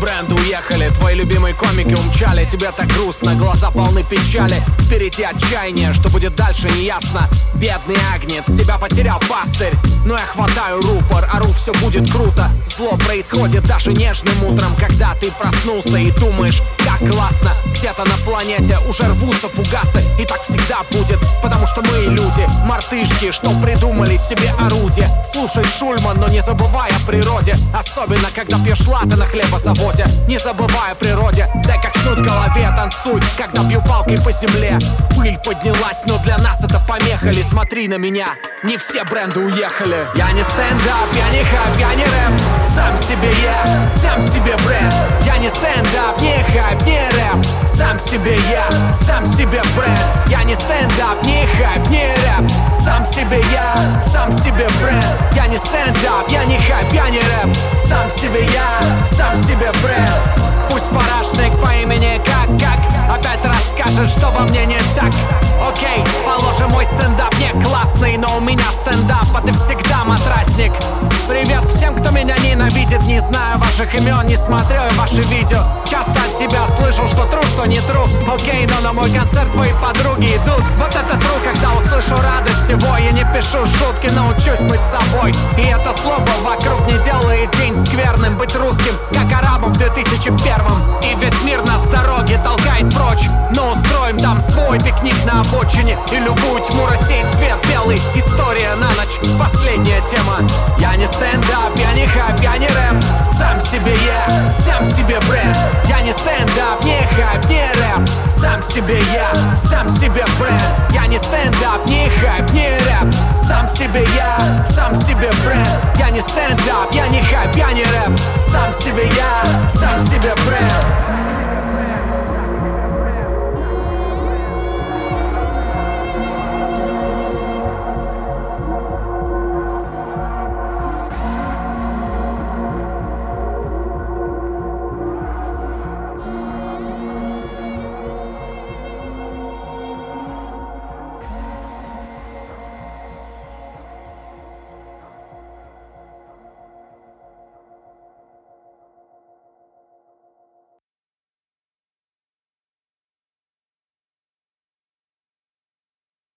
бренды уехали, твои любимые комики умчали. Тебе так грустно, глаза полны печали. Впереди отчаяние, что будет дальше не ясно. Бедный агнец, тебя потерял пастырь. Но я хватаю рупор, ору, все будет круто. Зло происходит даже нежным утром, когда ты проснулся и думаешь, как классно. Где-то на планете уже рвутся фугасы. И так всегда будет, потому что мы люди, мартышки, что придумали себе орудие. Слушай, Шульман, но не забывай о природе. Особенно, когда пьешь латте на хлебозаводе. Не забывай о природе, дай качнуть голове. Танцуй, когда бью палкой по земле. Пыль поднялась, но для нас это помехали. Смотри на меня, не все бренды уехали. Я не стендап, я не хайп, я не рэп. Сам себе я, сам себе бренд. Я не стендап, не хайп, не рэп. Сам себе я, сам себе бренд. Я не стендап, не хайп, не рэп. Сам себе я, сам себе бренд. Я не стендап, я не хайп, я не рэп. Сам себе я, сам себе бренд. Пусть парашник по имени как опять расскажет, что во мне не так. Окей, положим, мой стендап не классный, но у меня стендап, а ты всегда матрасник. Привет всем, кто меня ненавидит. Не знаю ваших имен, не смотрю ваши видео. Часто от тебя слышал, что true, что не true. Окей, но на мой концерт твои подруги идут. Вот это true, когда услышу радость его. Я не пишу шутки, научусь быть собой. И это злоба вокруг не делает день скверным. Быть русским, как арабом в 2001-м. И весь мир нас с дороги толкает прочь. Но устроим там свой пикник на обочине. И любую тьму рассеет свет белый. История на ночь, последняя тема. Я не стендап, я не хайп, я не рэп. Сам себе я, сам себе бренд. Я не стендап, не хайп, не рэп. Сам себе я, сам себе бренд. Я не стендап, не хайп, не рэп. Сам себе я, сам себе бренд. Я не стендап, я не хайп, я не рэп. Сам себе я, сам себе бренд.